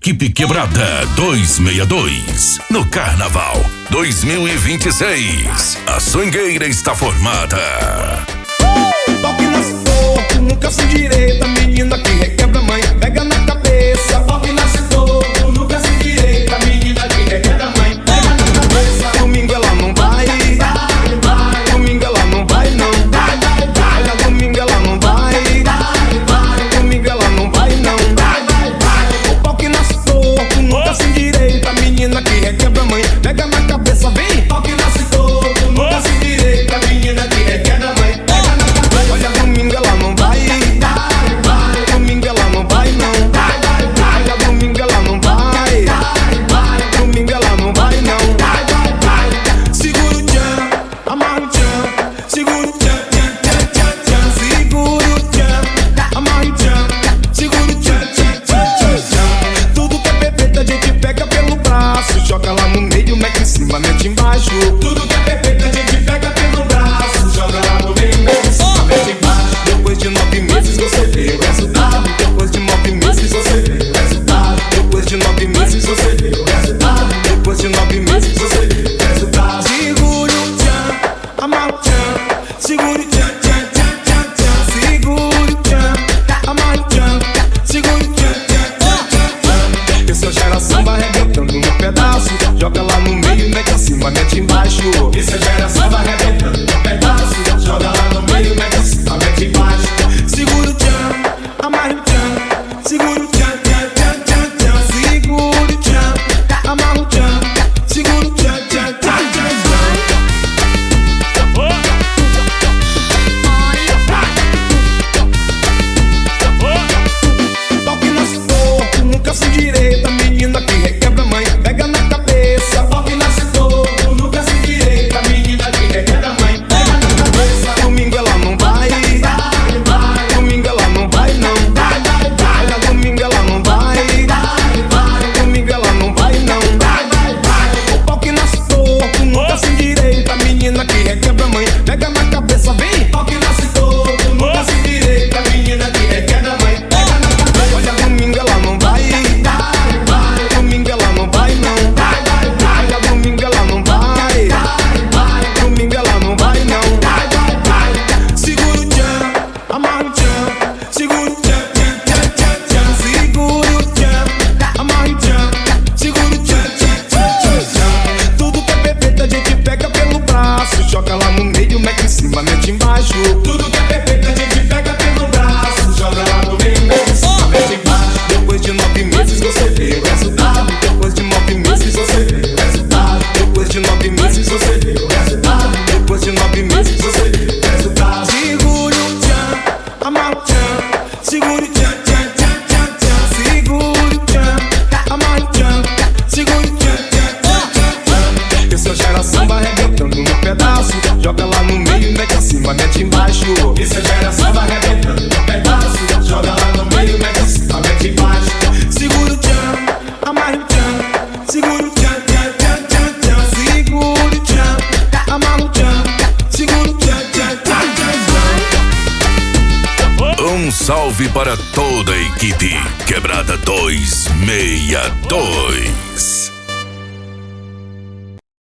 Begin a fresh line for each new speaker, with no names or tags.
Equipe Quebrada 262. No Carnaval 2026, a swingueira está formada.
Pau que nasce torto, nunca se endireita. Menina que requebra mãe, pega na cabeça. Pau que nasce torto, nunca se endireita. Menina que requebra mãe, pega na cabeça. Domingo ela não vai, domingo ela não vai não. Olha, domingo ela não vai, domingo ela não vai não. O pau que nasce torto, nunca se endireita. Menina que requebra mãe, pega na cabeça, vem. Pau que nasce torto, nunca se endireita. Menina que requebra mãe, pega na cabeça. Olha, domingo ela não vai, domingo ela não vai não. Olha, domingo ela não vai, domingo ela não vai não. Segura o tchan, amarra o tchan, segura o tchan, tchan, tchan, tchan, tchan. Segura o tchan, amarra o tchan, segura o tchan, tchan, tchan, tchan, tchan. Tudo que é perfeito a gente pega pelo braço, joga lá no meio, mete em cima, mete embaixo. Tudo que é perfeito a gente pega pelo braço, joga lá no meio, mete em cima, mete embaixo. Depois de 9 meses você vê o resultado. Depois de 9 meses você vê o resultado. Depois de 9 meses você vê o resultado. Depois de 9 meses você vê o resultado. Segura o tchan, amarra o tchan, segura o tchan, tchan, tchan, tchan, tchan. Segura o tchan, amarra o tchan, segura o tchan, tchan, tchan, tchan, tchan. Essa geração vai arrebentando no pedaço, joga lá no meio, mete em cima, mete embaixo. Essa geração vai arrebentando no pedaço, joga lá no meio, mete em cima, mete embaixo. Segura o tchan, amarra o tchan, segura o tchan, tchan, tchan, tchan, tchan. Segura o tchan, amarra o tchan, segura o tchan, tchan, tchan, tchan, tchan. Pau que nasce torto, nunca se endireita. Menina que requebra mãe, pega na cabeça. Pau que nasce torto, nunca se endireita. Menina que requebra mãe, pega na cabeça. Domingo ela não vai, domingo ela não vai não. Olha, domingo ela não vai, domingo ela não vai não. O pau que nasce torto, nunca se endireita. Menina que requebra mãe, pega na cabeça, vem. Pau que nasce torto, nunca se endireita. Menina que requebra mãe, pega na cabeça. Olha, domingo ela não vai, domingo ela não vai não. Olha, domingo ela não vai, domingo ela não vai não. Segura o tchan, amarra o tchan, segura o tchan, tchan, tchan, tchan, tchan. Segura o tchan, amarra o tchan, segura o tchan, tchan, tchan, tchan, tchan. Tudo que é perfeito a gente pega pelo braço, joga lá no meio, mete em cima, mete embaixo. Tudo que é perfeito a gente pega pelo braço, joga lá no meio, mete em cima, mete embaixo. Depois de 9 meses você vê o resultado. Depois de 9 meses você vê o resultado. Depois de 9 meses você vê o resultado. Depois de 9 meses você vê o resultado. Segura o tchan, amarra o tchan, segura o tchan, tchan, tchan, tchan, tchan. Segura o tchan, amarra o tchan, segura o tchan, tchan, tchan, tchan, tchan. Essa geração vai arrebentando no pedaço, joga lá no meio, mete em cima, mete embaixo. Essa geração vai arrebentando no pedaço, joga lá no meio, mete em cima, mete embaixo. Segura o tchan, amarra o tchan, segura o tchan, tchan, tchan, tchan, tchan. Segura o tchan, amarra o tchan, segura o tchan, tchan, tchan, tchan, tchan.
Um salve para toda a equipe Quebrada 262.